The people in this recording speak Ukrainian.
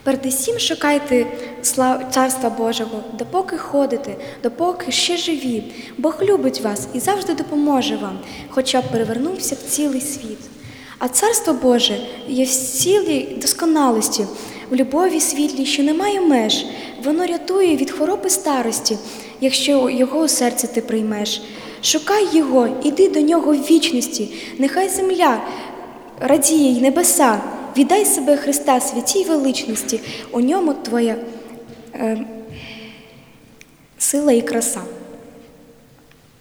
Передусім шукайте Царства Божого, допоки ходите, допоки ще живі. Бог любить вас і завжди допоможе вам, хоча б перевернувся в цілий світ. А Царство Боже є в цілій досконалості, в любові світлій, що немає меж. Воно рятує від хвороби старості, якщо його у серце ти приймеш. Шукай його, іди до нього в вічності, нехай земля радіє й небеса. Віддай себе Христа святій величності, у ньому твоя сила і краса.